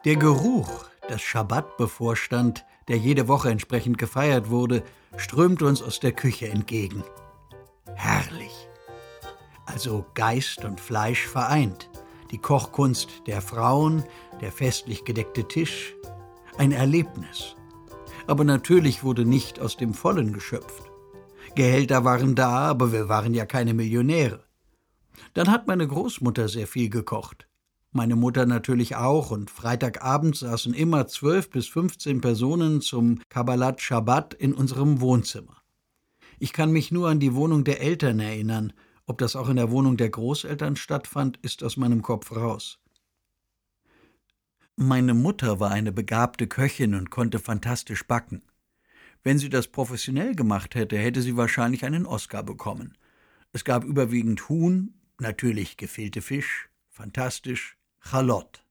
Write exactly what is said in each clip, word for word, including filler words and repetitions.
Der Geruch, das Schabbat bevorstand, der jede Woche entsprechend gefeiert wurde, strömte uns aus der Küche entgegen. Herrlich! Also Geist und Fleisch vereint, die Kochkunst der Frauen, der festlich gedeckte Tisch, ein Erlebnis. Aber natürlich wurde nicht aus dem Vollen geschöpft. Gehälter waren da, aber wir waren ja keine Millionäre. Dann hat meine Großmutter sehr viel gekocht. Meine Mutter natürlich auch, und Freitagabend saßen immer zwölf bis fünfzehn Personen zum Kabbalat Shabbat in unserem Wohnzimmer. Ich kann mich nur an die Wohnung der Eltern erinnern. Ob das auch in der Wohnung der Großeltern stattfand, ist aus meinem Kopf raus. Meine Mutter war eine begabte Köchin und konnte fantastisch backen. Wenn sie das professionell gemacht hätte, hätte sie wahrscheinlich einen Oscar bekommen. Es gab überwiegend Huhn, natürlich gefüllte Fisch, fantastisch, Chalot.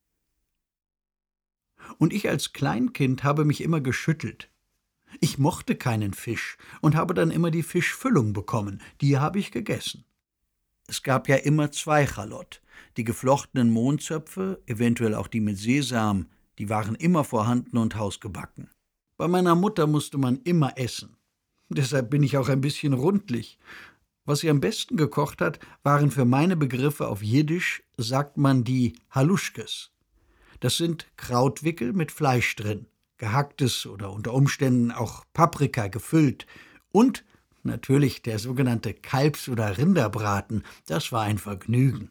Und ich als Kleinkind habe mich immer geschüttelt. Ich mochte keinen Fisch und habe dann immer die Fischfüllung bekommen, die habe ich gegessen. Es gab ja immer zwei Chalot. Die geflochtenen Mohnzöpfe, eventuell auch die mit Sesam, die waren immer vorhanden und hausgebacken. Bei meiner Mutter musste man immer essen. Deshalb bin ich auch ein bisschen rundlich. Was sie am besten gekocht hat, waren für meine Begriffe auf Jiddisch, sagt man die Haluschkes. Das sind Krautwickel mit Fleisch drin, gehacktes oder unter Umständen auch Paprika gefüllt und natürlich der sogenannte Kalbs- oder Rinderbraten, das war ein Vergnügen.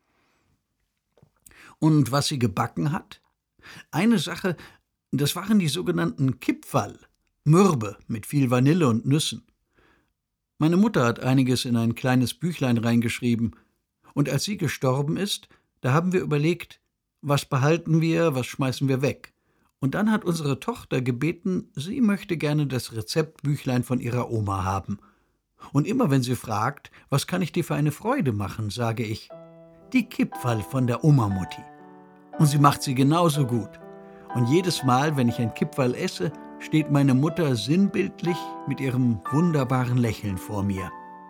Und was sie gebacken hat? Eine Sache, das waren die sogenannten Kipferl, Mürbe mit viel Vanille und Nüssen. Meine Mutter hat einiges in ein kleines Büchlein reingeschrieben. Und als sie gestorben ist, da haben wir überlegt, was behalten wir, was schmeißen wir weg. Und dann hat unsere Tochter gebeten, sie möchte gerne das Rezeptbüchlein von ihrer Oma haben. Und immer wenn sie fragt, was kann ich dir für eine Freude machen, sage ich, die Kipferl von der Oma-Mutti. Und sie macht sie genauso gut. Und jedes Mal, wenn ich ein Kipferl esse, steht meine Mutter sinnbildlich mit ihrem wunderbaren Lächeln vor mir.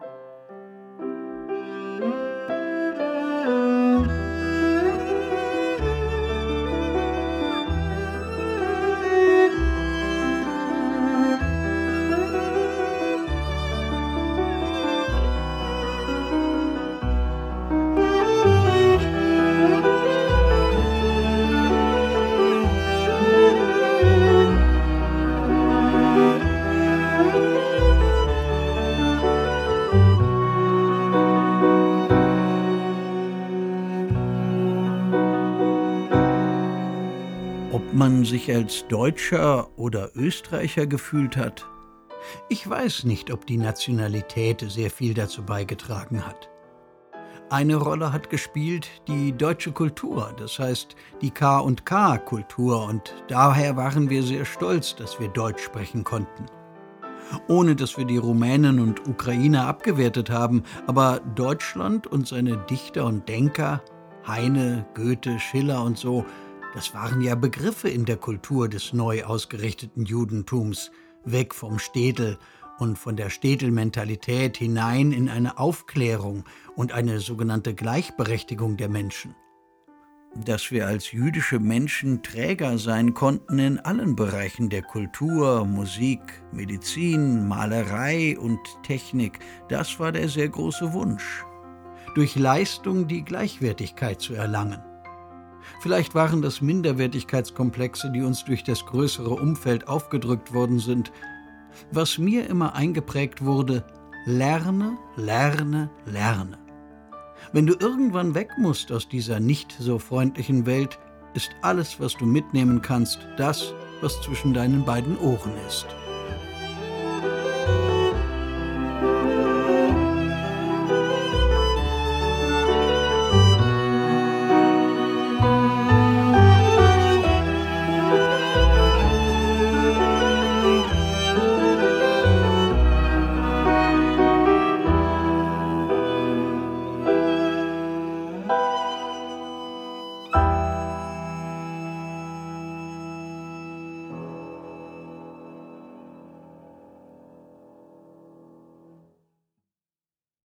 Ob man sich als Deutscher oder Österreicher gefühlt hat? Ich weiß nicht, ob die Nationalität sehr viel dazu beigetragen hat. Eine Rolle hat gespielt die deutsche Kultur, das heißt die K und K-Kultur, und daher waren wir sehr stolz, dass wir Deutsch sprechen konnten. Ohne dass wir die Rumänen und Ukrainer abgewertet haben, aber Deutschland und seine Dichter und Denker, Heine, Goethe, Schiller und so, das waren ja Begriffe in der Kultur des neu ausgerichteten Judentums, weg vom Städel und von der Städelmentalität hinein in eine Aufklärung und eine sogenannte Gleichberechtigung der Menschen. Dass wir als jüdische Menschen Träger sein konnten in allen Bereichen der Kultur, Musik, Medizin, Malerei und Technik, das war der sehr große Wunsch. Durch Leistung die Gleichwertigkeit zu erlangen. Vielleicht waren das Minderwertigkeitskomplexe, die uns durch das größere Umfeld aufgedrückt worden sind. Was mir immer eingeprägt wurde, lerne, lerne, lerne. Wenn du irgendwann weg musst aus dieser nicht so freundlichen Welt, ist alles, was du mitnehmen kannst, das, was zwischen deinen beiden Ohren ist.